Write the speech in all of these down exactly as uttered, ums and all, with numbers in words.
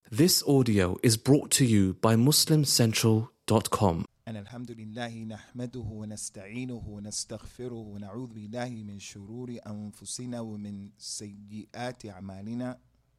This audio is brought to you by muslim central dot com. أن الحمد لله نحمده ونستعينه ونستغفره ونعوذ بالله من شرور أنفسنا ومن سيئات أعمالنا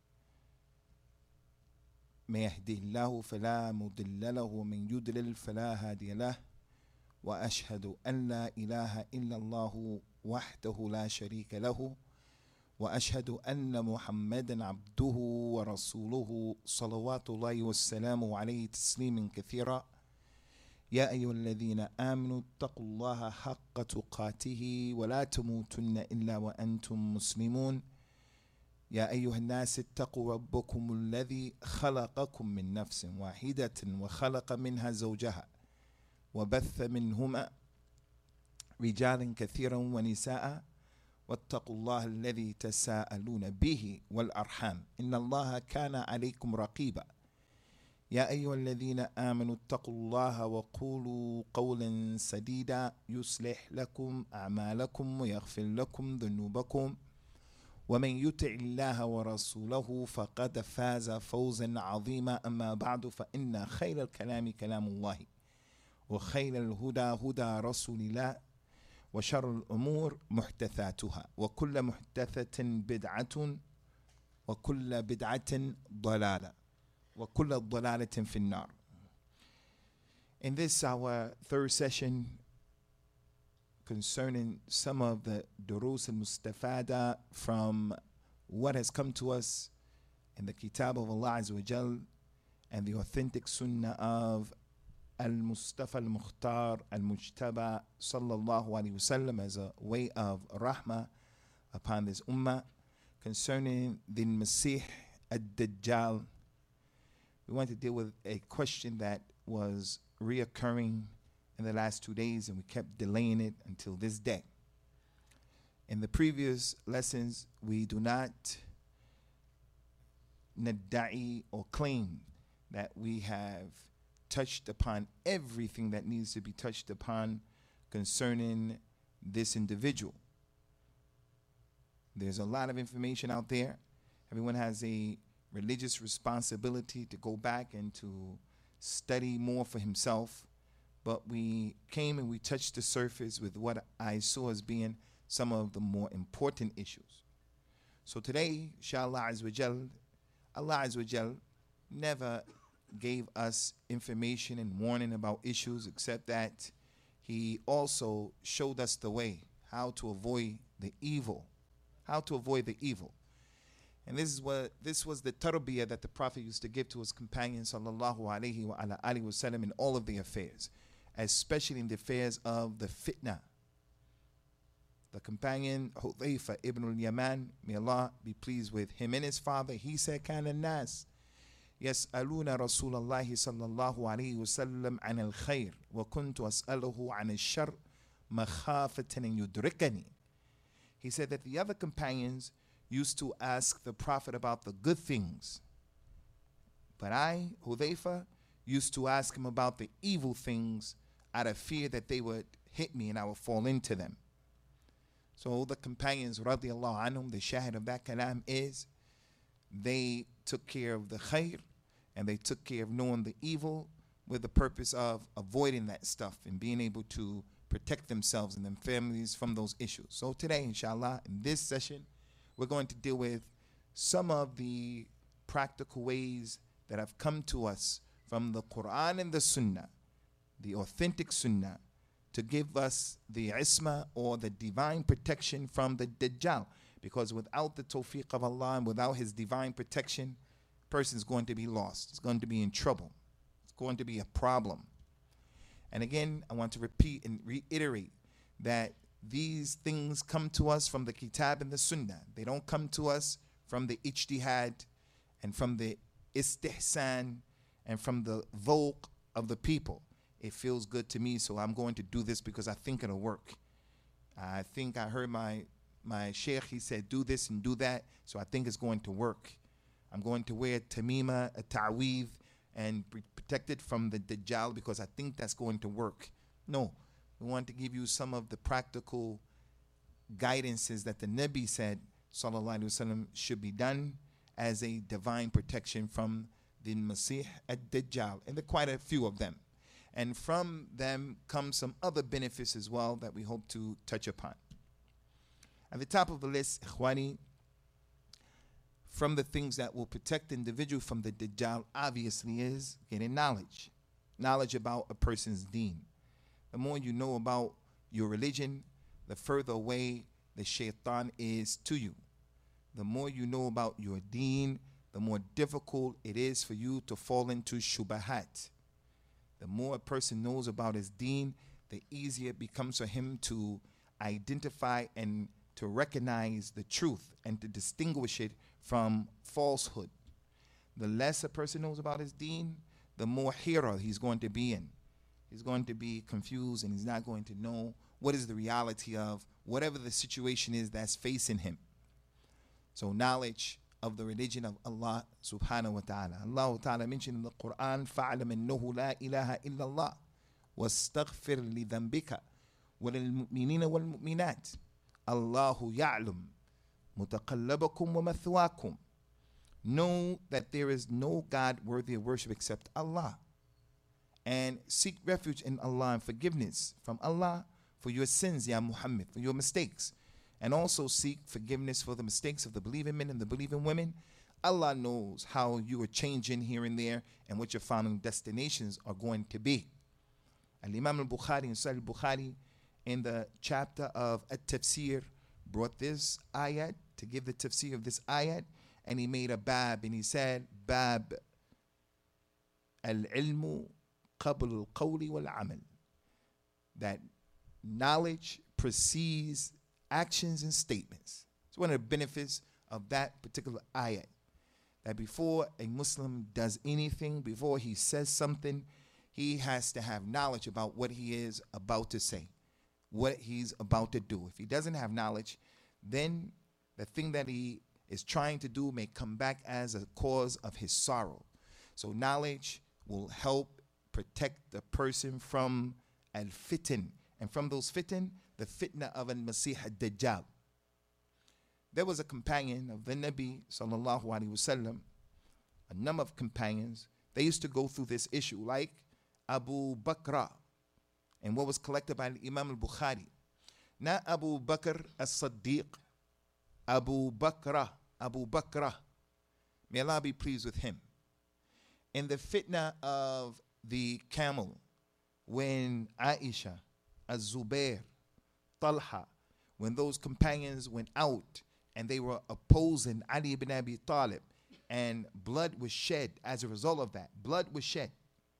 من يهده الله فلا مضل له ومن يضلل فلا هادي له وأشهد أن لا إله إلا الله وحده لا شريك له وأشهد أن محمدا عبده ورسوله صلوات الله والسلام عليه تسليما كثيرا. يا أيها الذين آمنوا اتقوا الله حق تقاته ولا تموتن إلا وأنتم مسلمون. يا أيها الناس اتقوا ربكم الذي خلقكم من نفس واحدة وخلق منها زوجها وبث منهما رجالا كثيرا ونساء واتقوا الله الذي تساءلون به والأرحام إن الله كان عليكم رقيبا. يا أيها الذين آمنوا اتقوا الله وقولوا قولا سديدا يصلح لكم أعمالكم ويغفر لكم ذنوبكم ومن يطع الله ورسوله فقد فاز فوزا عظيما. أما بعد فإن خير الكلام كلام الله وخير الهدى هدى رسول الله وشر الأمور محدثاتها وكل محدثة بدعة وكل بدعة ضلالة وكل ضلالة في النار. In this our third session concerning some of the durus al-mustafada from what has come to us in the kitab of Allah Azza wa Jal and the authentic sunnah of Al-Mustafa Al-Mukhtar Al-Mujtaba Sallallahu Alaihi Wasallam as a way of rahmah upon this ummah concerning the Masih Ad-Dajjal. We want to deal with a question that was reoccurring in the last two days and we kept delaying it until this day. In the previous lessons, we do not nadda'i or claim that we have touched upon everything that needs to be touched upon concerning this individual. There's a lot of information out there. Everyone has a religious responsibility to go back and to study more for himself. But we came and we touched the surface with what I saw as being some of the more important issues. So today, inshallah Azza wa Jal, Allah Azza wa Jal never gave us information and warning about issues except that he also showed us the way how to avoid the evil, how to avoid the evil. And this is what this was the tarbiyah that the Prophet used to give to his companions sallallahu alaihi wa ala alihi wasallam in all of the affairs, especially in the affairs of the fitna. The companion Hudhayfa ibn al-Yaman, may Allah be pleased with him and his father, he said, Kana nas يسألون رسول الله صلى الله عليه وسلم عن الخير وكنت أسأله عن الشر مخافة أن يدركني. He said that the other companions used to ask the Prophet about the good things, but I, Hudhayfa, used to ask him about the evil things out of fear that they would hit me and I would fall into them. So the companions, radiallahu anhum, the shahid of that kalam is they took care of the khair and they took care of knowing the evil with the purpose of avoiding that stuff and being able to protect themselves and their families from those issues. So today, inshallah, in this session, we're going to deal with some of the practical ways that have come to us from the Quran and the Sunnah, the authentic Sunnah, to give us the isma or the divine protection from the Dajjal. Because without the tawfiq of Allah and without his divine protection, person is going to be lost. It's going to be in trouble. It's going to be a problem. And again, I want to repeat and reiterate that these things come to us from the kitab and the sunnah. They don't come to us from the ijtihad and from the istihsan and from the dhawq of the people. It feels good to me, so I'm going to do this because I think it'll work. I think I heard my my sheikh, he said, do this and do that, so I think it's going to work. I'm going to wear tamima, a ta'weed, and be protected from the Dajjal because I think that's going to work. No, we want to give you some of the practical guidances that the Nabi said, sallallahu alaihi wasallam, should be done as a divine protection from the Masih ad-Dajjal, and there are quite a few of them. And from them come some other benefits as well that we hope to touch upon. At the top of the list, Ikhwani, from the things that will protect the individual from the Dajjal, obviously, is getting knowledge. Knowledge about a person's deen. The more you know about your religion, the further away the shaitan is to you. The more you know about your deen, the more difficult it is for you to fall into shubahat. The more a person knows about his deen, the easier it becomes for him to identify and to recognize the truth and to distinguish it from falsehood. The less a person knows about his deen, the more hira he's going to be in. He's going to be confused and he's not going to know what is the reality of whatever the situation is that's facing him. So knowledge of the religion of Allah subhanahu wa ta'ala. Allah ta'ala mentioned in the Quran, فَعْلَمْ أَنَّهُ لَا إِلَهَ إِلَّا اللَّهِ وَاسْتَغْفِرْ لِذَنْبِكَ وَلِلْمُؤْمِنِينَ وَالْمُؤْمِنَاتِ اللَّهُ يَعْلَمُ مُتَقَلَّبَكُمْ وَمَثْوَاكُمْ. Know that there is no God worthy of worship except Allah. And seek refuge in Allah and forgiveness from Allah for your sins, Ya Muhammad, for your mistakes. And also seek forgiveness for the mistakes of the believing men and the believing women. Allah knows how you are changing here and there and what your final destinations are going to be. Al-Imam al-Bukhari and Sahih al-Bukhari in the chapter of At-Tafsir brought this ayat to give the tafsir of this ayat, and he made a bab and he said, Bab al-ilmu qabl al-qawli wal-amal. That knowledge precedes actions and statements. It's one of the benefits of that particular ayat. That before a Muslim does anything, before he says something, he has to have knowledge about what he is about to say, what he's about to do. If he doesn't have knowledge, then the thing that he is trying to do may come back as a cause of his sorrow. So knowledge will help protect the person from al-fitan, and from those fitan, the fitna of al-Masih ad-Dajjal. There was a companion of the Nabi sallallahu alaihi wasallam, a number of companions, they used to go through this issue, like Abu Bakr, and what was collected by Imam al-Bukhari. Not Abu Bakr as-Siddiq, Abu Bakr, Abu Bakr, may Allah be pleased with him. In the fitna of the camel, when Aisha, Az-Zubair, Talha, when those companions went out and they were opposing Ali ibn Abi Talib, and blood was shed as a result of that. Blood was shed.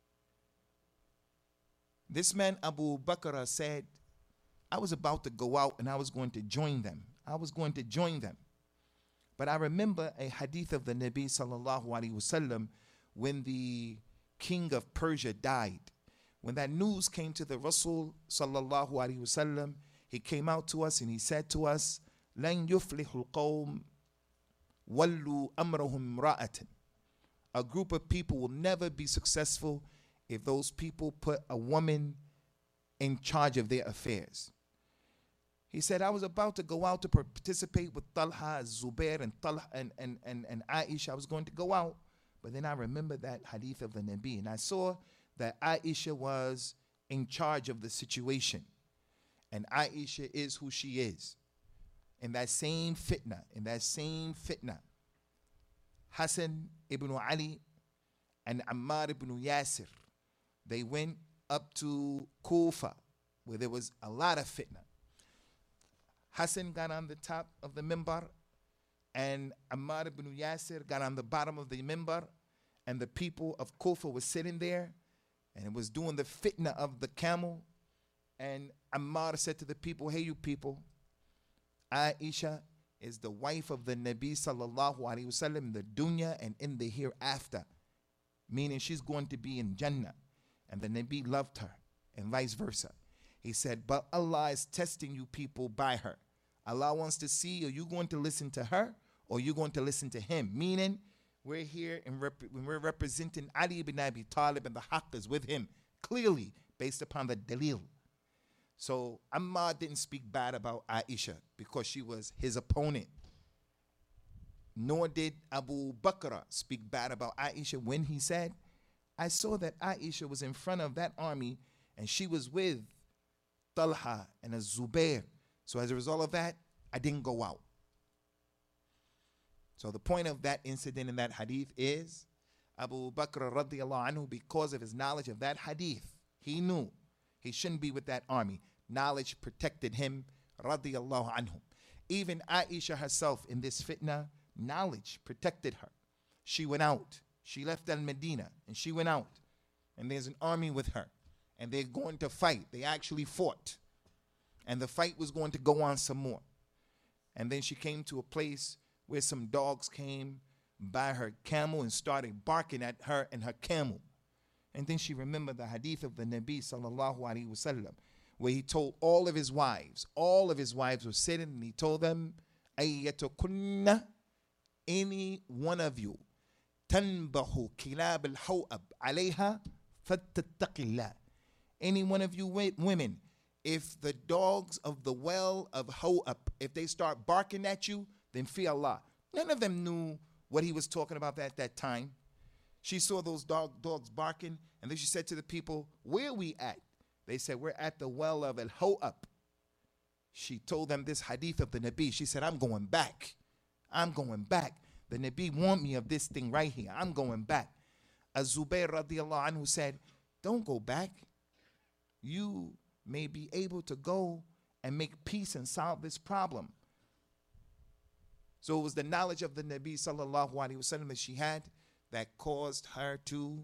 This man, Abu Bakr, said, I was about to go out and I was going to join them. I was going to join them. But I remember a hadith of the Nabi sallallahu alaihi wasallam when the king of Persia died. When that news came to the Rasul sallallahu alaihi wasallam, he came out to us and he said to us, لَنْ يُفْلِحُ الْقَوْمِ وَلُّوا أَمْرَهُمْ رَأَةً. A group of people will never be successful if those people put a woman in charge of their affairs. He said, I was about to go out to participate with Talha, Zubair, and Talha and, and, and, and Aisha. I was going to go out, but then I remembered that hadith of the Nabi, and I saw that Aisha was in charge of the situation. And Aisha is who she is. In that same fitna, in that same fitna, Hassan ibn Ali and Ammar ibn Yasir, they went up to Kufa, where there was a lot of fitna. Hassan got on the top of the mimbar, and Ammar ibn Yasir got on the bottom of the mimbar, and the people of Kufa were sitting there, and it was doing the fitna of the camel. And Ammar said to the people, hey, you people, Aisha is the wife of the Nabi sallallahu alaihi wasallam in the dunya and in the hereafter, meaning she's going to be in Jannah. And the Nabi loved her, and vice versa. He said, but Allah is testing you people by her. Allah wants to see, are you going to listen to her or are you going to listen to him? Meaning, we're here and rep- when we're representing Ali ibn Abi Talib, and the haqq is with him, clearly based upon the dalil. So Ammar didn't speak bad about Aisha because she was his opponent. nor did Abu Bakr speak bad about Aisha when he said, I saw that Aisha was in front of that army and she was with Talha and Az-Zubair. So as a result of that, I didn't go out. So the point of that incident in that hadith is Abu Bakr radiallahu anhu, because of his knowledge of that hadith, he knew he shouldn't be with that army. Knowledge protected him radiallahu anhu. Even Aisha herself in this fitna, knowledge protected her. She went out. She left Al-Medina and she went out. And there's an army with her. And they're going to fight. They actually fought. And the fight was going to go on some more. And then she came to a place where some dogs came by her camel and started barking at her and her camel. And then she remembered the hadith of the Nabi sallallahu alaihi wasallam, where he told all of his wives, all of his wives were sitting, and he told them, Ayyatukunna, any one of you, tanbahu kilab al-hawab alayha fattattaqillah. Any one of you women, if the dogs of the well of Hawab, if they start barking at you, then fear Allah. None of them knew what he was talking about at that time. She saw those dog, dogs barking, and then she said to the people, where are we at? They said, we're at the well of Al-Hawab. She told them this hadith of the Nabi. She said, I'm going back. I'm going back. The Nabi warned me of this thing right here. I'm going back. Az-Zubair radiallahu anhu said, don't go back. You may be able to go and make peace and solve this problem. So it was the knowledge of the Nabi sallallahu alaihi wasallam that she had that caused her to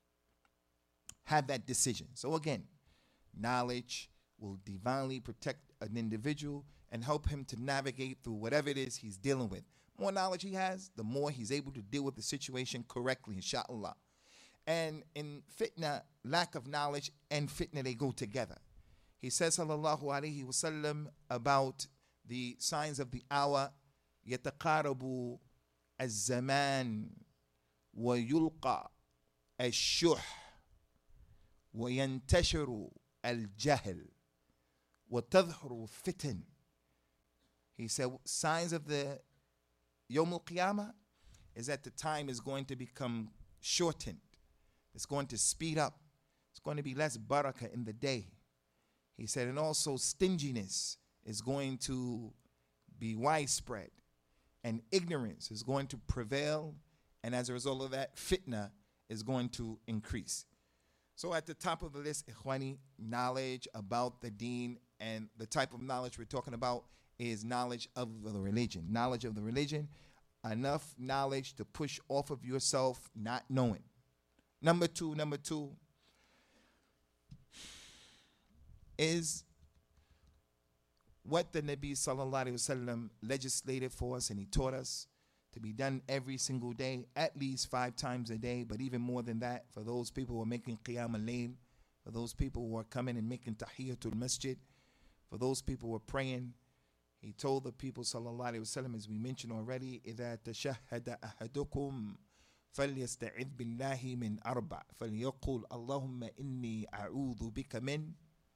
have that decision. So again, knowledge will divinely protect an individual and help him to navigate through whatever it is he's dealing with. More knowledge he has, the more he's able to deal with the situation correctly, inshallah. And in fitna, lack of knowledge and fitna, they go together. He says, sallallahu alaihi wasallam, about the signs of the hour, يتقارب الزمان ويلقى الشح وينتشر الجهل وتظهر فتن. He said signs of the Yawm al-Qiyamah is that the time is going to become shortened. It's going to speed up. It's going to be less barakah in the day. He said, and also stinginess is going to be widespread. And ignorance is going to prevail. And as a result of that, fitna is going to increase. So at the top of the list, ikhwani, knowledge about the deen. And the type of knowledge we're talking about is knowledge of the religion. Knowledge of the religion. Enough knowledge to push off of yourself not knowing. Number two, number two is what the Nabi sallallahu alaihi wasallam legislated for us, and he taught us to be done every single day, at least five times a day, but even more than that for those people who are making qiyam al-layl, for those people who are coming and making tahiyatul masjid, for those people who are praying. He told the people sallallahu alaihi wasallam, as we mentioned already, إذا تشهد أحدكم فليستعذ بالله من أربع فليقول اللهم إني أعوذ بك من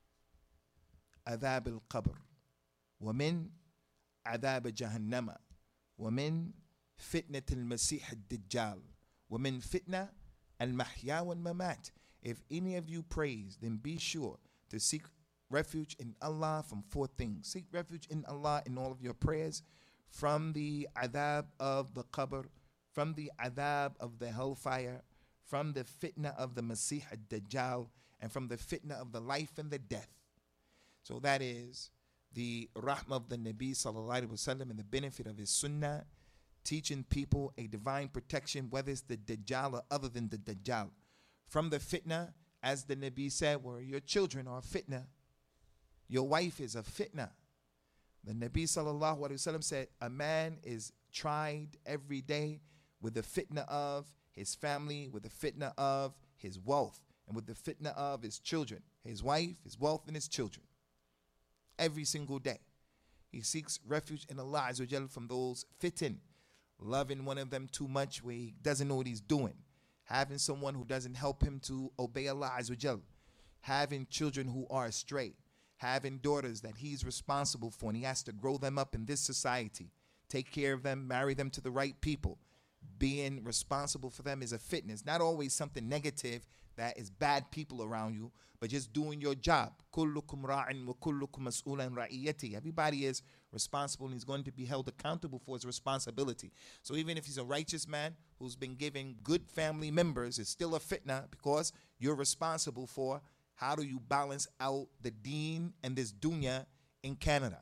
عذاب القبر ومن عذاب جهنم ومن فتنة المسيح الدجال ومن فتنة المحيا والممات. If any of you prays, then be sure to seek refuge in Allah from four things. Seek refuge in Allah in all of your prayers, from the adhab of the qabr, from the adhab of the hellfire, from the fitna of the Masih ad-Dajjal, and from the fitna of the life and the death. So that is the rahmah of the Nabi sallallahu alaihi wasallam and the benefit of his sunnah, teaching people a divine protection, whether it's the Dajjal or other than the Dajjal. From the fitna, as the Nabi said, where your children are fitna, your wife is a fitna. The Nabi sallallahu alaihi wasallam said, a man is tried every day with the fitna of his family, with the fitna of his wealth, and with the fitna of his children, his wife, his wealth, and his children. Every single day. He seeks refuge in Allah Azza wa Jal from those fitin, loving one of them too much where he doesn't know what he's doing, having someone who doesn't help him to obey Allah Azza wa Jal, having children who are astray, having daughters that he's responsible for and he has to grow them up in this society, take care of them, marry them to the right people. Being responsible for them is a fitness, not always something negative that is bad people around you, but just doing your job. كُلُّكُمْ رَاعٍ وَكُلُّكُمْ مَسْئُولًا رَعِيَّتِهِ. Everybody is responsible and he's going to be held accountable for his responsibility. So even if he's a righteous man who's been given good family members, it's still a fitna because you're responsible for how do you balance out the deen and this dunya in Canada.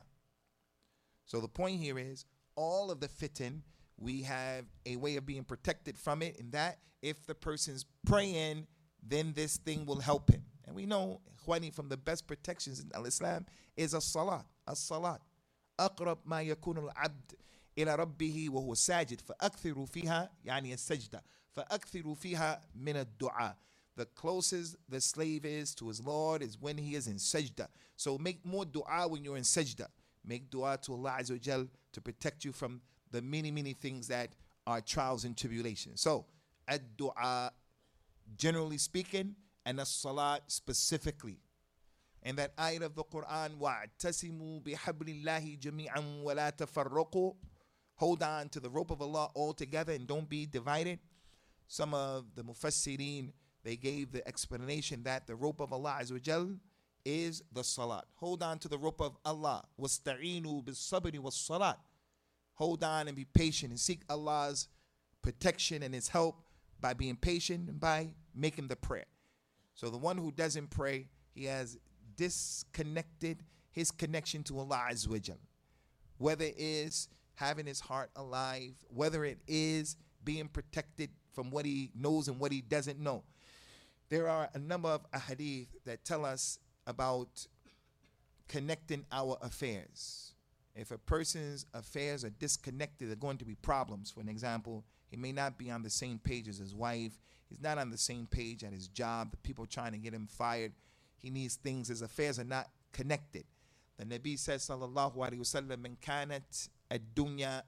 So the point here is all of the fitan, we have a way of being protected from it, in that if the person's praying, then this thing will help him. And we know, Khwani, from the best protections in al-Islam is as-salat. As-salat. أقرب ما يكون العبد إلى ربه وهو ساجد فأكثروا فيها يعني السجدة فأكثروا فيها من الدعاء. The closest the slave is to his Lord is when he is in sajda. So make more dua when you're in sajda. Make dua to Allah Azza wa Jal to protect you from the many, many things that are trials and tribulations. So, ad-du'a, generally speaking, and as-salat specifically. And that ayat of the Quran, وَاعْتَسِمُوا بِحَبْلِ اللَّهِ جَمِيعًا وَلَا تَفَرَّقُوا. Hold on to the rope of Allah all together and don't be divided. Some of the mufassirin, they gave the explanation that the rope of Allah Azza wa Jal is the salat. Hold on to the rope of Allah. وَاسْتَعِينُوا بِالصَّبْرِ وَالصَّلَاةِ. Hold on and be patient and seek Allah's protection and his help by being patient and by making the prayer. So the one who doesn't pray, he has disconnected his connection to Allah Azza wa Jal. Whether it is having his heart alive, whether it is being protected from what he knows and what he doesn't know. There are a number of ahadith that tell us about connecting our affairs. If a person's affairs are disconnected, there are going to be problems. For an example, he may not be on the same page as his wife. He's not on the same page at his job. The people trying to get him fired. He needs things. His affairs are not connected. The Nabi says, sallallahu alayhi wa sallam, man kanat ad-dunya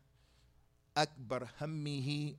akbar hammihi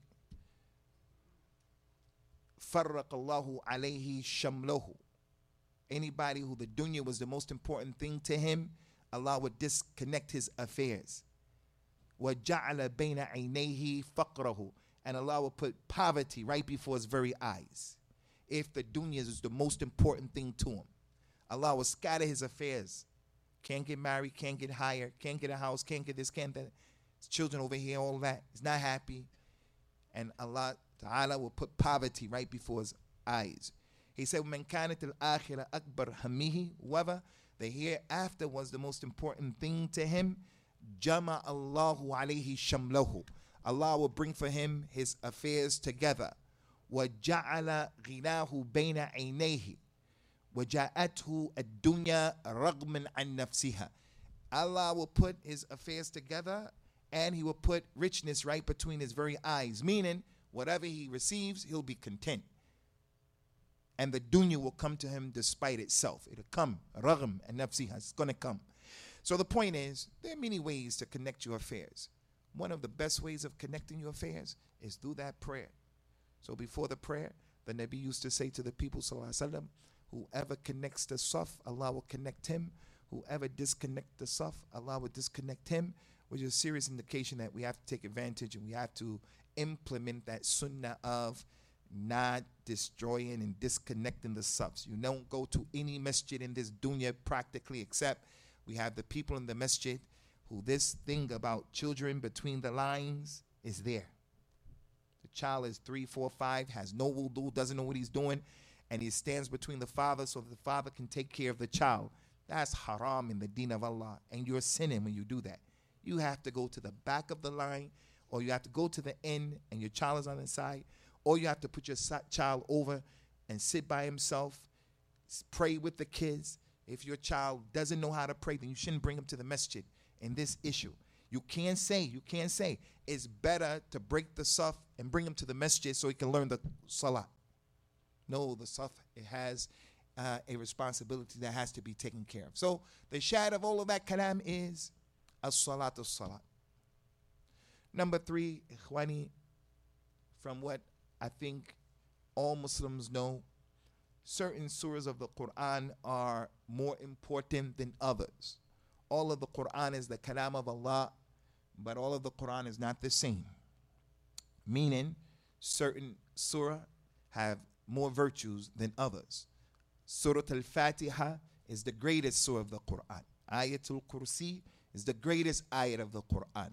farraq Allahu alayhi shamlahu. Anybody who the dunya was the most important thing to him, Allah would disconnect his affairs. وَجَعَلَ بَيْنَ عَيْنَيْهِ فَقْرَهُ. And Allah will put poverty right before his very eyes. If the dunya is the most important thing to him, Allah will scatter his affairs. Can't get married, can't get hired, can't get a house, can't get this, can't that. His children over here, all that. He's not happy. And Allah Ta'ala will put poverty right before his eyes. He said, مَنْ كَانَتِ الْآخِرَةَ أَكْبَرْ هَمِّهِ. Whoever the hereafter was the most important thing to him, Jama Allahu alayhi shamlahu. Allah will bring for him his affairs together. وَجَعَلَ غِنَاهُ بَيْنَ عَيْنَيْهِ وَجَاءَتْهُ الدُّنْيَا رَغْمًا عَنْ نَفْسِهَا. Allah will put his affairs together and he will put richness right between his very eyes. Meaning, whatever he receives, he'll be content. And the dunya will come to him despite itself. It'll come. Raghm and nafsiha. It's going to come. So the point is, there are many ways to connect your affairs. One of the best ways of connecting your affairs is through that prayer. So before the prayer, the Nabi used to say to the people, sallallahu alaihi wasallam, whoever connects the saf, Allah will connect him. Whoever disconnects the saf, Allah will disconnect him, which is a serious indication that we have to take advantage and we have to implement that sunnah of not destroying and disconnecting the safs. You don't go to any masjid in this dunya practically, except we have the people in the masjid who this thing about children between the lines is there. The child is three, four, five, has no wudu, doesn't know what he's doing, and he stands between the father so that the father can take care of the child. That's haram in the deen of Allah, and you're sinning when you do that. You have to go to the back of the line, or you have to go to the end and your child is on the side, or you have to put your child over and sit by himself, pray with the kids. If your child doesn't know how to pray, then you shouldn't bring him to the masjid in this issue. You can't say, you can't say, it's better to break the saf and bring him to the masjid so he can learn the salah. No, the saf, it has uh, a responsibility that has to be taken care of. So the shad of all of that kalam is as-salat as-salat. Number three, ikhwani, from what I think all Muslims know, certain surahs of the Quran are more important than others. All of the Quran is the kalam of Allah, but all of the Quran is not the same. Meaning, certain surah have more virtues than others. Surah Al-Fatiha is the greatest surah of the Quran. Ayatul Kursi is the greatest ayat of the Quran.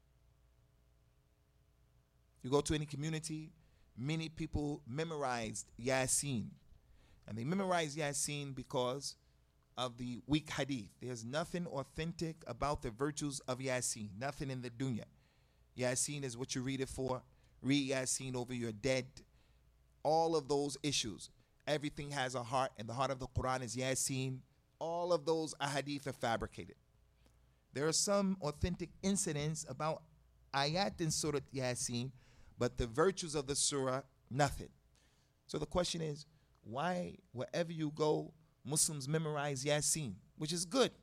You go to any community, many people memorized Yasin. And they memorized Yasin because of the weak hadith. There's nothing authentic about the virtues of Yasin. Nothing in the dunya. Yasin is what you read it for. Read Yasin over your dead. All of those issues. Everything has a heart, and the heart of the Quran is Yasin. All of those ahadith are fabricated. There are some authentic incidents about ayat in Surah Yasin, but the virtues of the surah, nothing. So the question is, why, wherever you go, Muslims memorize Yasin, which is good?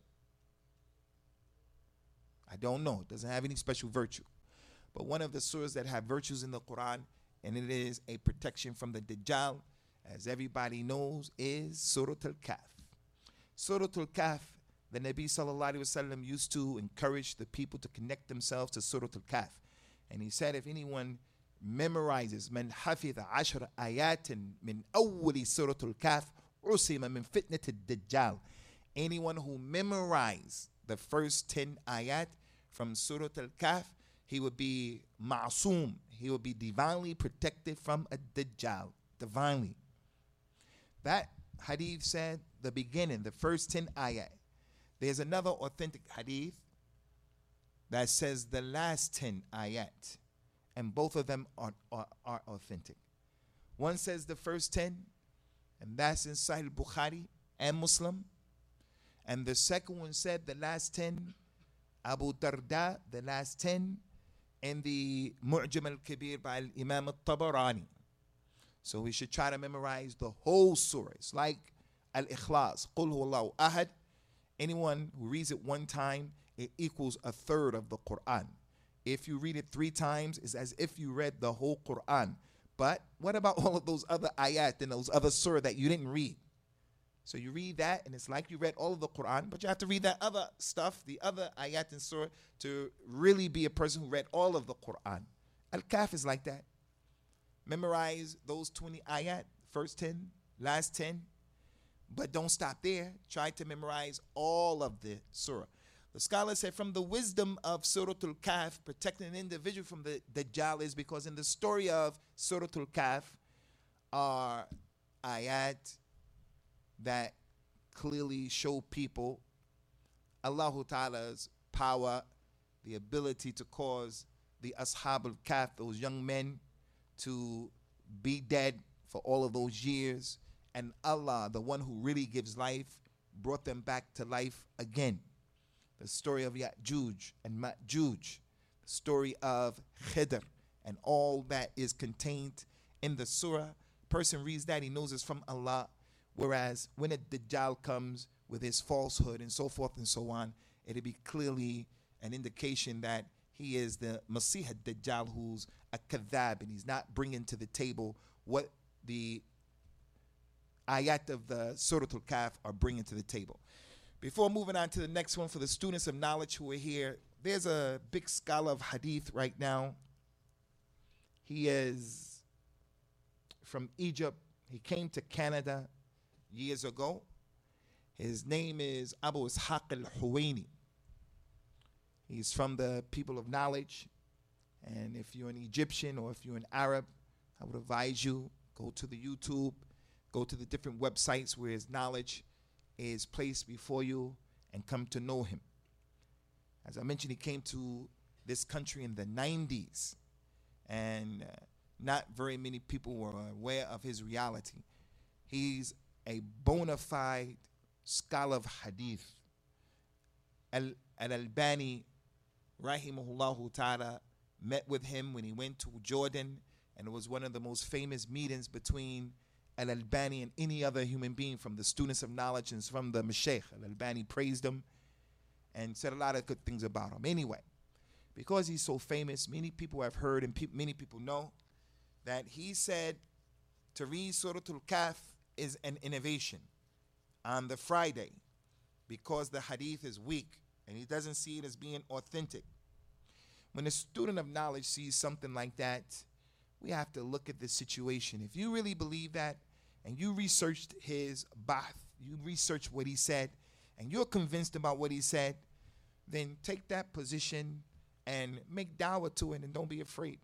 I don't know. It doesn't have any special virtue. But one of the surahs that have virtues in the Quran, and it is a protection from the Dajjal, as everybody knows, is Surah Al-Kahf. Surah Al-Kahf, the Nabi sallallahu alaihi wasallam used to encourage the people to connect themselves to Surah Al-Kahf. And he said, if anyone memorizes من حفظ عشر آيات من أول سورة الكهف عصم من فتنة الدجال. Anyone who memorized the first ten ayat from Surah Al-Kahf, he would be ma'soom. He would be divinely protected from a Dajjal. Divinely. That hadith said the beginning, the first ten ayat. There's another authentic hadith that says the last ten ayat. And both of them are, are, are authentic. One says the first ten, and that's in Sahih al-Bukhari and Muslim. And the second one said the last ten, Abu Darda, the last ten, in the Mu'jam al-Kabir by Imam al-Tabarani. So we should try to memorize the whole surah. It's like Al-Ikhlas, Qul Huwallahu Ahad. Anyone who reads it one time, it equals a third of the Quran. If you read it three times, it's as if you read the whole Quran. But what about all of those other ayat and those other surah that you didn't read? So you read that, and it's like you read all of the Quran, but you have to read that other stuff, the other ayat and surah, to really be a person who read all of the Quran. Al-Kahf is like that. Memorize those twenty ayat, first ten, last ten, but don't stop there. Try to memorize all of the surah. The scholar said from the wisdom of Surah Al-Kahf, protecting an individual from the Dajjal is because in the story of Surah Al-Kahf are ayat that clearly show people Allah Ta'ala's power, the ability to cause the Ashab al-Kahf, those young men, to be dead for all of those years. And Allah, the one who really gives life, brought them back to life again. The story of Ya'juj and Ma'juj, the story of Khidr, and all that is contained in the surah. Person reads that, he knows it's from Allah. Whereas when a Dajjal comes with his falsehood and so forth and so on, it'll be clearly an indication that he is the Masih Dajjal, who's a kadhab, and he's not bringing to the table what the ayat of the Surah Al-Kahf are bringing to the table. Before moving on to the next one, for the students of knowledge who are here, there's a big scholar of hadith right now. He is from Egypt. He came to Canada years ago. His name is Abu Ishaq al-Huwaini. He's from the people of knowledge. And if you're an Egyptian or if you're an Arab, I would advise you, go to the YouTube, go to the different websites where his knowledge is placed before you and come to know him. As I mentioned, he came to this country in the nineties, and uh, not very many people were aware of his reality. He's a bona fide scholar of hadith. Al- Al-Albani, rahimahullah ta'ala, met with him when he went to Jordan, and it was one of the most famous meetings between Al-Albani and any other human being from the students of knowledge and from the Mashaykh. Al-Albani praised him and said a lot of good things about him. Anyway, because he's so famous, many people have heard and pe- many people know that he said to read Surah Al-Kahf is an innovation on the Friday because the hadith is weak and he doesn't see it as being authentic. When a student of knowledge sees something like that, we have to look at the situation. If you really believe that, and you researched his ba'th, you researched what he said, and you're convinced about what he said, then take that position and make dawah to it, and don't be afraid.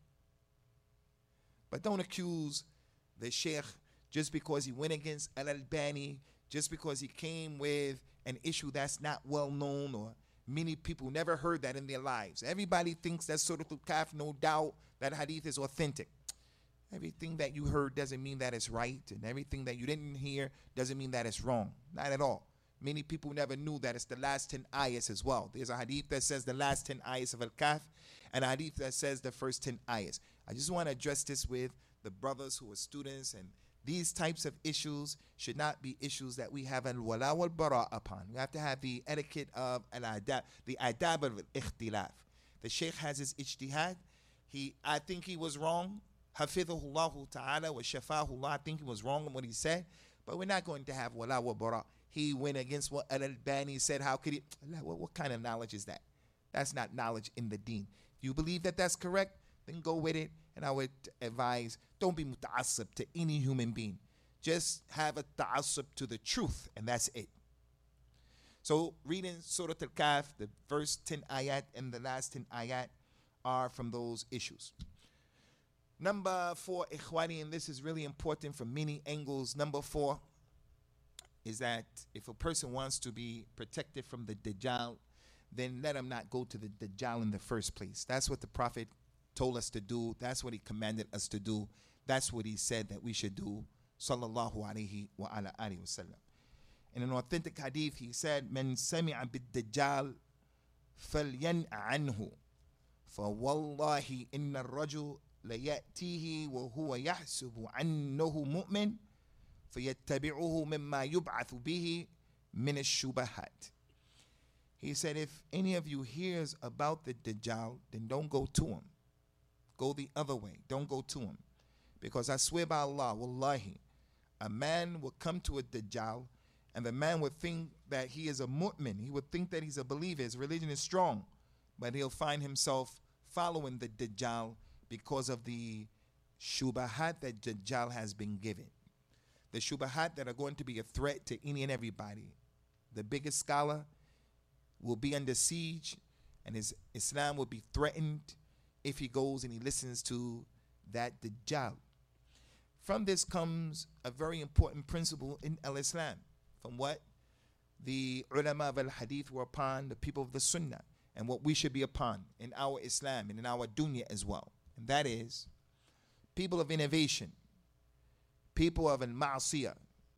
But don't accuse the sheikh just because he went against Al-Albani, just because he came with an issue that's not well known, or many people never heard that in their lives. Everybody thinks that Surah Al-Kahf, no doubt that hadith is authentic. Everything that you heard doesn't mean that it's right, and everything that you didn't hear doesn't mean that it's wrong. Not at all. Many people never knew that it's the last ten ayahs as well. There's a hadith that says the last ten ayahs of Al-Kahf, and a hadith that says the first ten ayahs. I just want to address this with the brothers who are students, and these types of issues should not be issues that we have al-wala wal-bara upon. We have to have the etiquette of al-adab, the adab al-ikhtilaf. The sheikh has his ijtihad. He, I think he was wrong. Hafidhahullahu ta'ala wa shafahullah. I think he was wrong in what he said, but we're not going to have wala wal-bara. He went against what Al-Albani said. How could he? What, what kind of knowledge is that? That's not knowledge in the deen. If you believe that that's correct, then go with it. And I would advise, don't be muta'assib to any human being. Just have a ta'assub to the truth, and that's it. So reading Surah Al-Kahf, the first ten ayat and the last ten ayat are from those issues. Number four, ikhwani, and this is really important from many angles. Number four is that if a person wants to be protected from the Dajjal, then let him not go to the Dajjal in the first place. That's what the Prophet told us to do. That's what he commanded us to do. That's what he said that we should do. Sallallahu alayhi wa ala alihi wa sallam. In an authentic hadith, he said, "Man sami'a bid-Dajjal falyan'a anhu, fawallahi inna ar-rajul layatihi wa huwa yahsubu annahu mu'min, fayattabi'uhu mimma yub'athu bihi min ash-shubahat." He said, if any of you hears about the Dajjal, then don't go to him. Go the other way. Don't go to him. Because I swear by Allah, wallahi, a man will come to a Dajjal, and the man would think that he is a mu'min. He would think that he's a believer. His religion is strong. But he'll find himself following the Dajjal because of the shubahat that Dajjal has been given. The shubahat that are going to be a threat to any and everybody. The biggest scholar will be under siege, and his Islam will be threatened if he goes and he listens to that Dajjal. From this comes a very important principle in al-Islam, from what the ulama of al-hadith were upon, the people of the sunnah, and what we should be upon in our Islam and in our dunya as well. And that is people of innovation, people of al-ma'asiyah,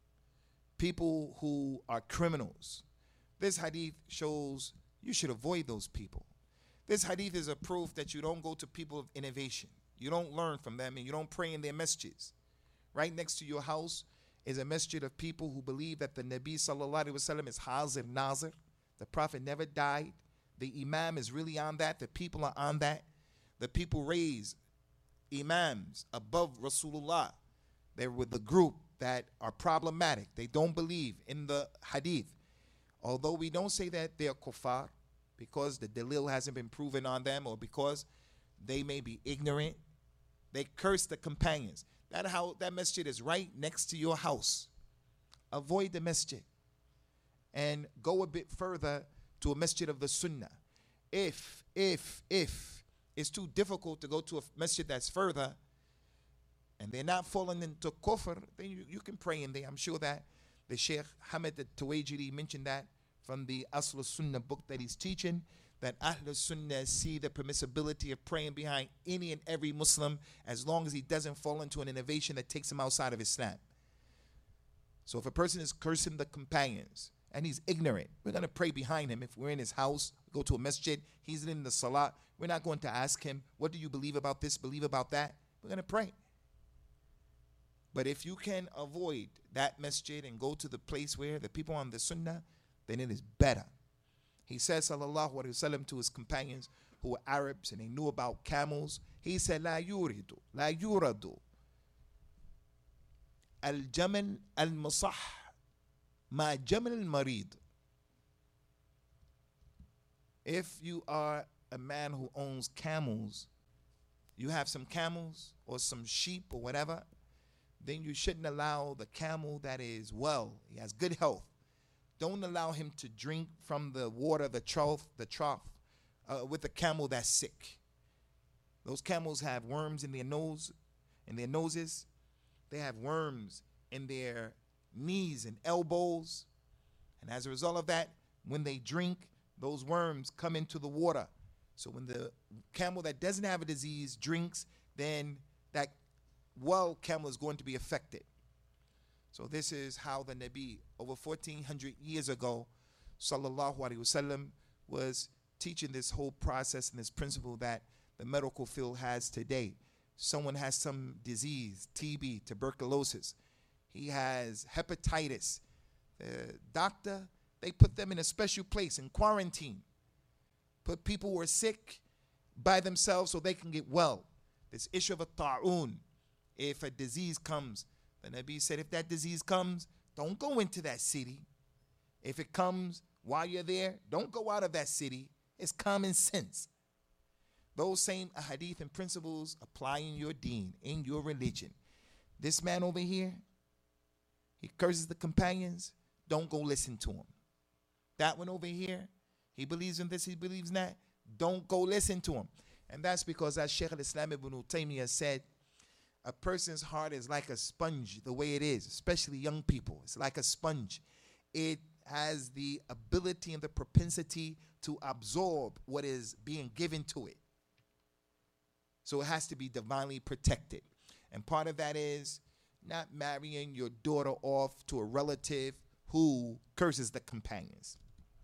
people who are criminals. This hadith shows you should avoid those people. This hadith is a proof that you don't go to people of innovation. You don't learn from them, and you don't pray in their masjids. Right next to your house is a masjid of people who believe that the Nabi sallallahu alaihi wasallam is Hazir Nazir. The Prophet never died. The Imam is really on that. The people are on that. The people raise Imams above Rasulullah. They're with the group that are problematic. They don't believe in the hadith. Although we don't say that they are kuffar, because the dalil hasn't been proven on them, or because they may be ignorant, they curse the companions. That how that masjid is right next to your house. Avoid the masjid and go a bit further to a masjid of the sunnah. If, if, if it's too difficult to go to a masjid that's further, and they're not falling into kufr, then you, you can pray in there. I'm sure that the Sheikh Hamid al-Tuwajiri mentioned that from the Asl Sunnah book that he's teaching, that Ahl Sunnah see the permissibility of praying behind any and every Muslim as long as he doesn't fall into an innovation that takes him outside of Islam. So if a person is cursing the companions and he's ignorant, we're going to pray behind him. If we're in his house, go to a masjid, he's in the salat, we're not going to ask him, what do you believe about this, believe about that? We're going to pray. But if you can avoid that masjid and go to the place where the people are on the sunnah, then it is better. He said, sallallahu alayhi wa sallam, to his companions who were Arabs and they knew about camels, he said, la yuridu, la yuradu, al-jamal al-musah, ma jamal al-marid. If you are a man who owns camels, you have some camels or some sheep or whatever, then you shouldn't allow the camel that is well, he has good health. Don't allow him to drink from the water, the trough, the trough, uh, with a camel that's sick. Those camels have worms in their nose, in their noses. They have worms in their knees and elbows. And as a result of that, when they drink, those worms come into the water. So when the camel that doesn't have a disease drinks, then that well camel is going to be affected. So this is how the Nabi, over fourteen hundred years ago, sallallahu alaihi wasallam, was teaching this whole process and this principle that the medical field has today. Someone has some disease, T B, tuberculosis. He has hepatitis. The doctor, they put them in a special place in quarantine. Put people who are sick by themselves so they can get well. This issue of a ta'un, if a disease comes, the Nabi said, if that disease comes, don't go into that city. If it comes while you're there, don't go out of that city. It's common sense. Those same hadith and principles apply in your deen, in your religion. This man over here, he curses the companions. Don't go listen to him. That one over here, he believes in this, he believes in that. Don't go listen to him. And that's because, as Shaykh al-Islam ibn Taymiyyah said, a person's heart is like a sponge, the way it is, especially young people. It's like a sponge. It has the ability and the propensity to absorb what is being given to it. So it has to be divinely protected. And part of that is not marrying your daughter off to a relative who curses the companions.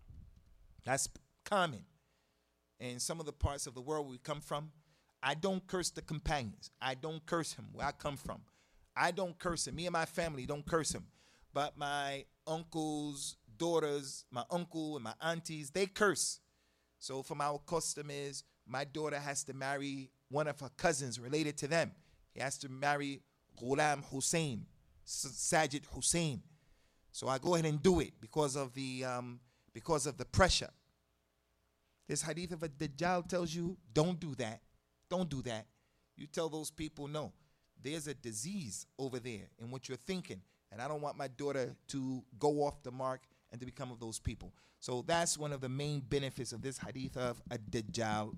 That's common. In some of the parts of the world we come from, I don't curse the companions. I don't curse him where I come from. I don't curse him. Me and my family don't curse him. But my uncles, daughters, my uncle and my aunties, they curse. So from our custom is my daughter has to marry one of her cousins related to them. He has to marry Ghulam Hussein, Sajid Hussein. So I go ahead and do it because of the um, because of the pressure. This hadith of a Dajjal tells you, don't do that. Don't do that. You tell those people, no, there's a disease over there in what you're thinking, and I don't want my daughter to go off the mark and to become of those people. So that's one of the main benefits of this hadith of a Dajjal.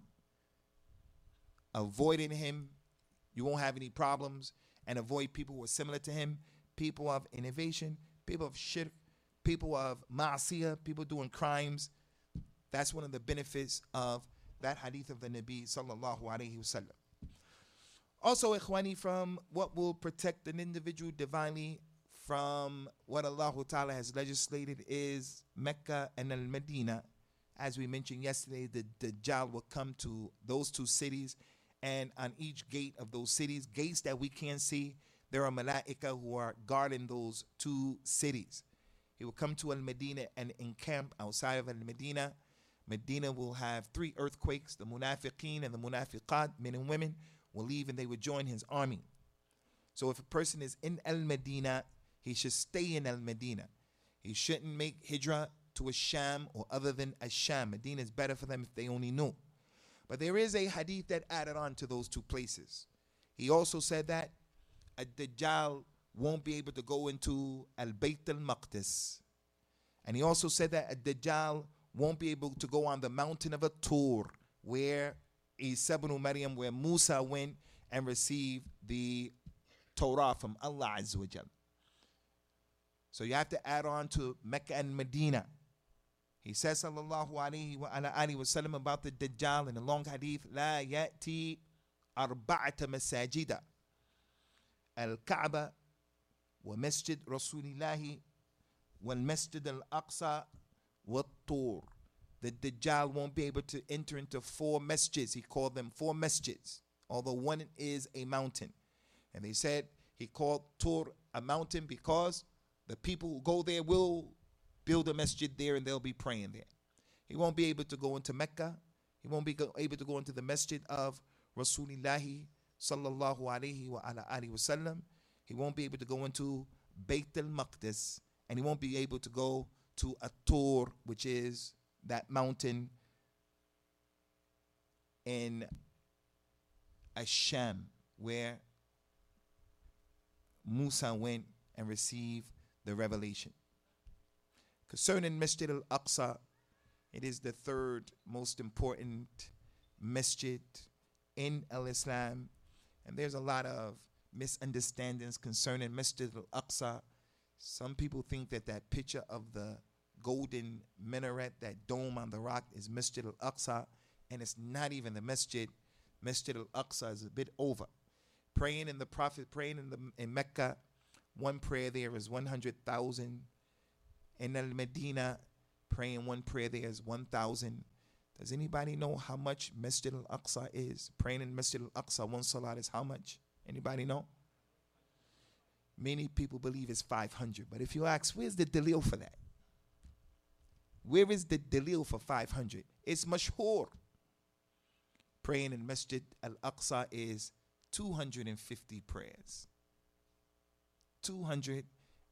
Avoiding him, you won't have any problems, and avoid people who are similar to him, people of innovation, people of shirk, people of ma'asiyah, people doing crimes. That's one of the benefits of that hadith of the Nabi sallallahu alayhi wasallam. Also, ikhwani, from what will protect an individual divinely from what Allah Ta'ala has legislated is Mecca and Al-Medina. As we mentioned yesterday, the Dajjal will come to those two cities, and on each gate of those cities, gates that we can't see, there are malaika who are guarding those two cities. He will come to Al-Medina and encamp outside of Al-Medina. Medina will have three earthquakes. The munafiqeen and the munafiqat, men and women, will leave and they will join his army. So if a person is in Al-Medina, he should stay in Al-Medina. He shouldn't make hijrah to Asham or other than Asham. Medina is better for them if they only knew. But there is a hadith that added on to those two places. He also said that a Dajjal won't be able to go into Al-Bayt al-Maqdis. And he also said that a Dajjal won't be able to go on the mountain of Tur, where Isa ibn Maryam, where Musa went and received the Torah from Allah Azza wa Jal. So you have to add on to Mecca and Medina. He says, sallallahu alayhi wa ala alihi wa sallam, about the Dajjal in a long hadith, La ya'ti arba'ata masajida, al-Ka'ba wa masjid Rasulillahi wal masjid al-Aqsa wa-Tur. The Dajjal won't be able to enter into four masjids. He called them four masjids, although one is a mountain. And they said he called Tur a mountain because the people who go there will build a masjid there and they'll be praying there. He won't be able to go into Mecca. He won't be go- able to go into the masjid of Rasulillahi sallallahu alayhi wa ala alihi wa sallam. He won't be able to go into Bayt al-Maqdis, and he won't be able to go to At-Tur, which is that mountain in Asham, where Musa went and received the revelation. Concerning Masjid al-Aqsa, it is the third most important masjid in al-Islam, and there's a lot of misunderstandings concerning Masjid al-Aqsa. Some people think that that picture of the golden minaret, that dome on the rock, is Masjid al-Aqsa, and it's not even the masjid. Masjid al-Aqsa is a bit over. Praying in the Prophet, praying in, the, in Mecca, one prayer there is one hundred thousand. In al-Medina, praying one prayer there is one thousand. Does anybody know how much Masjid al-Aqsa is? Praying in Masjid al-Aqsa, one salat is how much? Anybody know? Many people believe it's five hundred. But if you ask, where's the dalil for that? Where is the dalil for five hundred? It's mashhur. Praying in Masjid al-Aqsa is two hundred fifty prayers. two hundred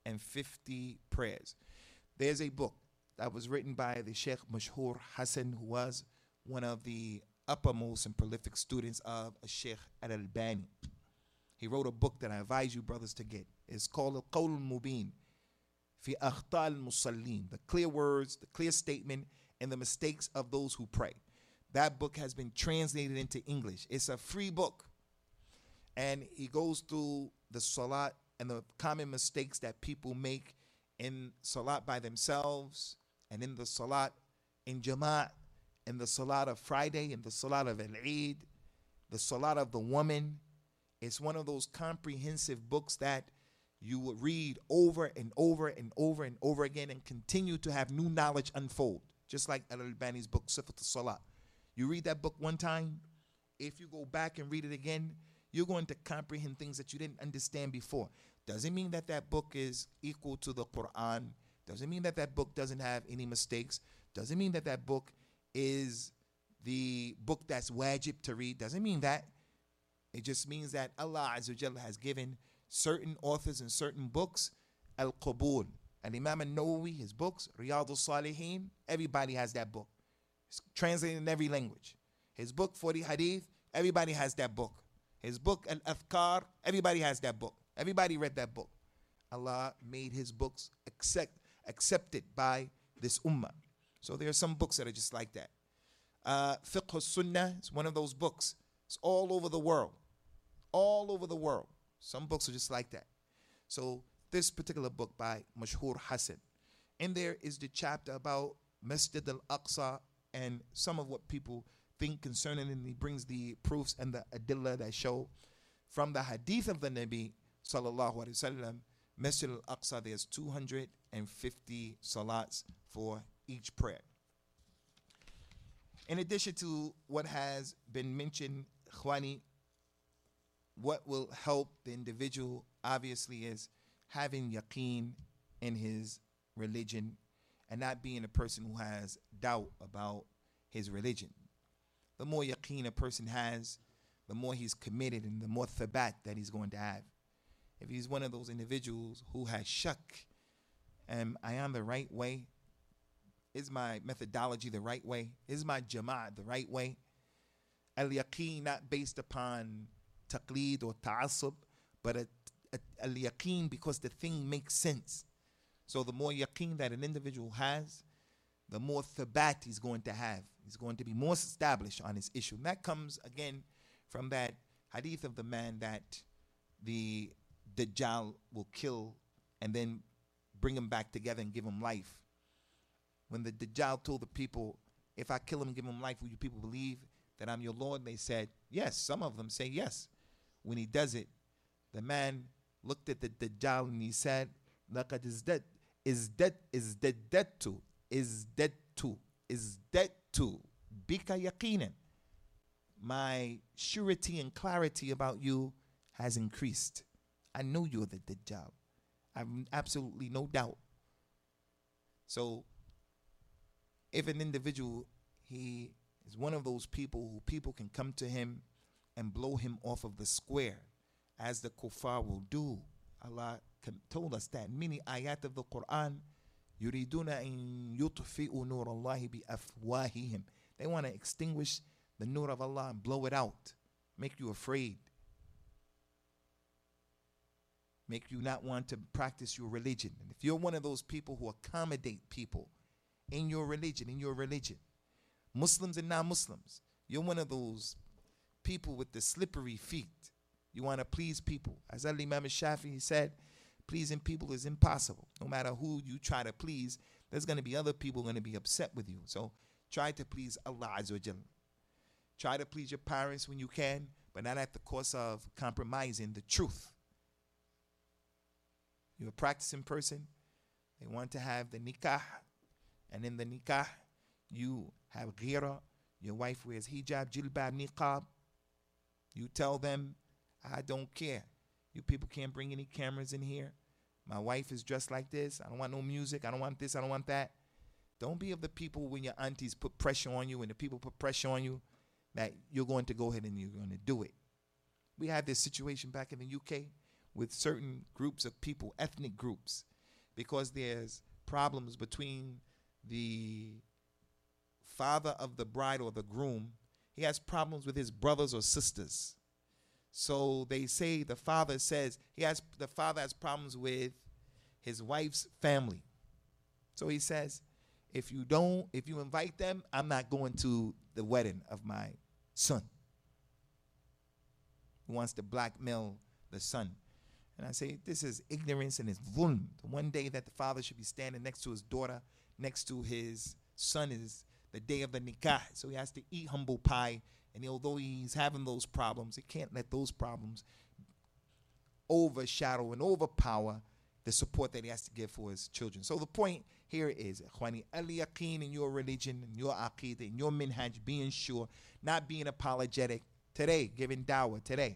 fifty prayers. There's a book that was written by the Sheikh Mashhur Hassan, who was one of the uppermost and prolific students of Sheikh Al-Albani. He wrote a book that I advise you brothers to get. It's called Al-Qawl al-Mubin fi Akhta al-Musallin, the clear words, the clear statement, and the mistakes of those who pray. That book has been translated into English. It's a free book. And he goes through the salat and the common mistakes that people make in salat by themselves, and in the salat in Jama'at, in the salat of Friday, in the salat of Al-Eid, the salat of the woman. It's one of those comprehensive books that you will read over and over and over and over again and continue to have new knowledge unfold, just like Al-Albani's book, Sifat al-Salat. You read that book one time, if you go back and read it again, you're going to comprehend things that you didn't understand before. Doesn't mean that that book is equal to the Quran. Doesn't mean that that book doesn't have any mistakes. Doesn't mean that that book is the book that's wajib to read. Doesn't mean that. It just means that Allah Azza wa Jalla has given certain authors and certain books al-Qabul. And Imam al-Nawawi, his books, Riyadh al-Salihin, everybody has that book. It's translated in every language. His book, forty Hadith, everybody has that book. His book, Al-Afkar, everybody has that book. Everybody read that book. Allah made his books accept, accepted by this ummah. So there are some books that are just like that. Uh, Fiqh al-Sunnah is one of those books. It's all over the world. All over the world. Some books are just like that. So this particular book by Mashhur Hassan, in there is the chapter about Masjid al-Aqsa and some of what people think concerning it. And he brings the proofs and the adillah that show from the hadith of the Nabi sallallahu alaihi wasallam, Masjid al-Aqsa, there's two hundred fifty salats for each prayer. In addition to what has been mentioned, Khwani, what will help the individual obviously is having yaqeen in his religion and not being a person who has doubt about his religion. The more yaqeen a person has, the more he's committed and the more thabat that he's going to have. If he's one of those individuals who has shak, am I on the right way? Is my methodology the right way? Is my jama'at the right way? Al-yaqeen not based upon taqleed or ta'assub, but a, a, al-yaqeen because the thing makes sense. So the more yaqeen that an individual has, the more thabat he's going to have. He's going to be more established on his issue. And that comes, again, from that hadith of the man that the Dajjal will kill and then bring him back together and give him life. When the Dajjal told the people, if I kill him and give him life, will you people believe that I'm your Lord? And they said, yes. Some of them say yes. When he does it, the man looked at the Dajjal and he said, لَقَدْ إِزْدَدْ إِزْدَدْ إِزْدَدَّتُ إِزْدَدْتُ إِزْدَدْتُ بِكَ يَقِينًا. My surety and clarity about you has increased. I know you're the Dajjal. I have absolutely no doubt. So if an individual, he is one of those people who people can come to him and blow him off of the square, as the kuffar will do. Allah told us that. Many ayat of the Quran, يُرِيدُونَ أَن يُطْفِئُوا نُورَ اللَّهِ بِأَفْوَاهِهِمْ. They want to extinguish the nur of Allah and blow it out. Make you afraid. Make you not want to practice your religion. And if you're one of those people who accommodate people in your religion, in your religion, Muslims and non-Muslims, you're one of those people with the slippery feet. You want to please people. As Al-Imam Shafi'i said, pleasing people is impossible. No matter who you try to please, there's going to be other people going to be upset with you. So try to please Allah Azza wa Jalla. Try to please your parents when you can, but not at the cost of compromising the truth. You're a practicing person. They want to have the nikah. And in the nikah, you have ghira. Your wife wears hijab, jilbab, niqab. You tell them, I don't care. You people can't bring any cameras in here. My wife is dressed like this. I don't want no music. I don't want this. I don't want that. Don't be of the people when your aunties put pressure on you and the people put pressure on you that you're going to go ahead and you're going to do it. We had this situation back in the U K with certain groups of people, ethnic groups, because there's problems between the father of the bride or the groom. He has problems with his brothers or sisters. So they say the father says he has the father has problems with his wife's family. So he says, if you don't, if you invite them, I'm not going to the wedding of my son. He wants to blackmail the son. And I say, this is ignorance and it's dhulm. One day that the father should be standing next to his daughter, next to his son, is the day of the nikah. So he has to eat humble pie. And although he's having those problems, he can't let those problems overshadow and overpower the support that he has to give for his children. So the point here is, Khwani, al-yaqeen in your religion, in your aqeedah, in your minhaj, being sure, not being apologetic. Today, giving dawah, today.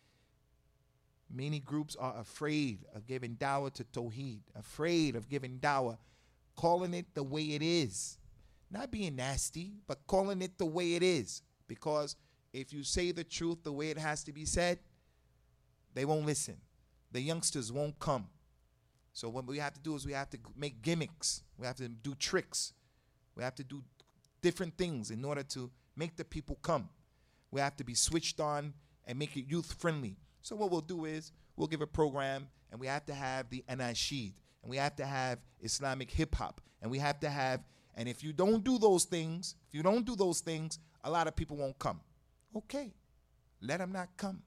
Many groups are afraid of giving dawah to Tawheed, afraid of giving dawah, calling it the way it is. Not being nasty, but calling it the way it is. Because if you say the truth the way it has to be said, they won't listen. The youngsters won't come. So what we have to do is we have to make gimmicks. We have to do tricks. We have to do different things in order to make the people come. We have to be switched on and make it youth friendly. So what we'll do is we'll give a program, and we have to have the anashid, and we have to have Islamic hip hop, and we have to have, and if you don't do those things, if you don't do those things, a lot of people won't come. Okay, let them not come.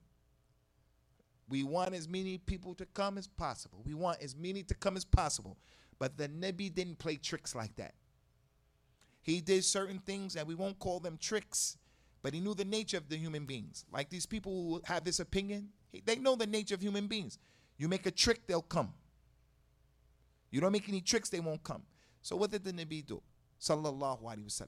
We want as many people to come as possible. We want as many to come as possible. But the Nabi didn't play tricks like that. He did certain things, and we won't call them tricks, but he knew the nature of the human beings. Like these people who have this opinion, they know the nature of human beings. You make a trick, they'll come. You don't make any tricks, they won't come. So what did the Nabi do? Sallallahu alaihi wasallam.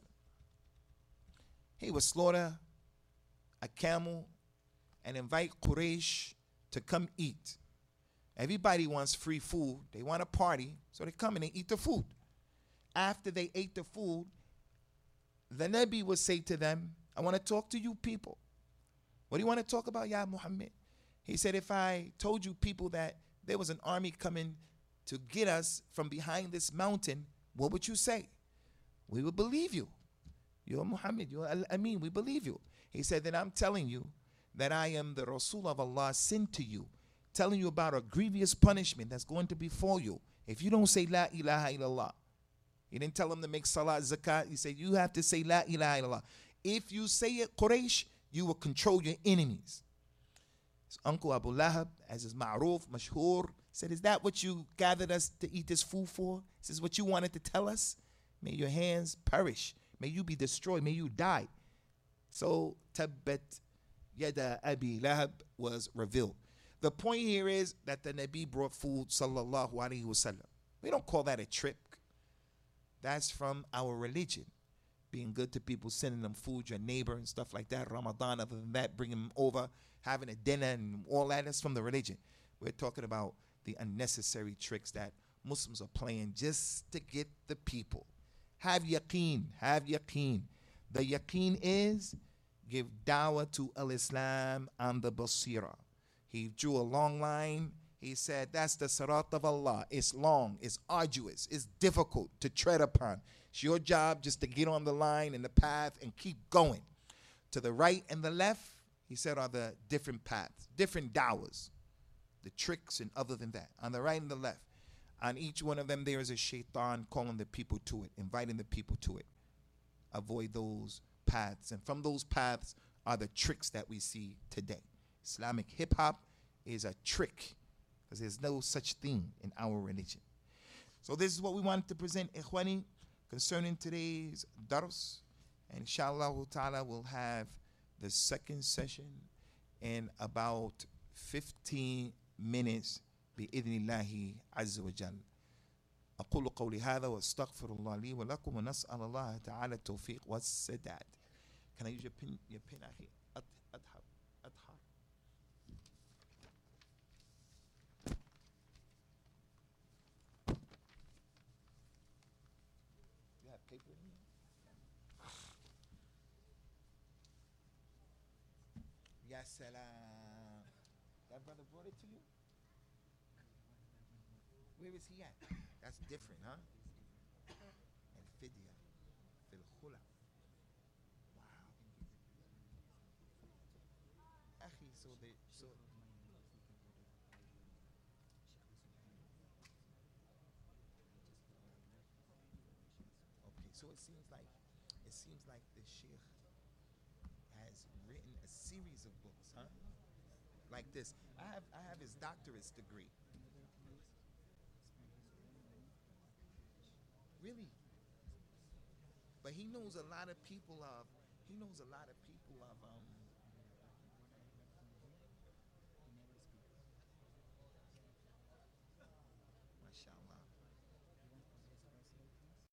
He would slaughter a camel and invite Quraysh to come eat. Everybody wants free food. They want a party, so they come and they eat the food. After they ate the food, the Nabi would say to them, I want to talk to you people. What do you want to talk about, Ya Muhammad? He said, if I told you people that there was an army coming to get us from behind this mountain, what would you say? We would believe you. You're Muhammad, you're Al-Amin, we believe you. He said, then I'm telling you that I am the Rasul of Allah sent to you, telling you about a grievous punishment that's going to befall you if you don't say La ilaha illallah. He didn't tell him to make salat, zakat. He said, you have to say La ilaha illallah. If you say it, Quraysh, you will control your enemies. His uncle Abu Lahab, as is ma'ruf, mashhur, said, is that what you gathered us to eat this food for? Is this what you wanted to tell us? May your hands perish. May you be destroyed. May you die. So, Tabbat Yada Abi Lahab was revealed. The point here is that the Nabi brought food, sallallahu alaihi wasallam. We don't call that a trick. That's from our religion. Being good to people, sending them food, your neighbor and stuff like that. Ramadan, other than that, bringing them over, having a dinner and all that. That's from the religion. We're talking about the unnecessary tricks that Muslims are playing just to get the people. Have yaqeen, have yaqeen. The yaqeen is give dawah to al-Islam and the basira. He drew a long line. He said, that's the sirat of Allah. It's long, it's arduous, it's difficult to tread upon. It's your job just to get on the line and the path and keep going. To the right and the left, he said, are the different paths, different dawahs, the tricks and other than that. On the right and the left, on each one of them, there is a shaitan calling the people to it, inviting the people to it. Avoid those paths. And from those paths are the tricks that we see today. Islamic hip-hop is a trick because there's no such thing in our religion. So this is what we wanted to present, Ikhwani, concerning today's dars. And inshallah ta'ala we'll have the second session in about fifteen minutes بإذن عز وجل. أقول قولي هذا وأستغفر الله لي ولكم ونسأل الله تعالى التوفيق والسداد. Can I use your pen, your pen أخي؟ أضحر أضحر. You have paper in here? Ya salam. That brother brought it to you? Where is he at? That's different, huh? And fidya. Fil khula. Wow. Akhi, so they, so. Okay, so it seems like, it seems like the sheikh has written a series of books, huh? Like this. I have, I have his doctorate's degree. Really? But he knows a lot of people of, he knows a lot of people of, um,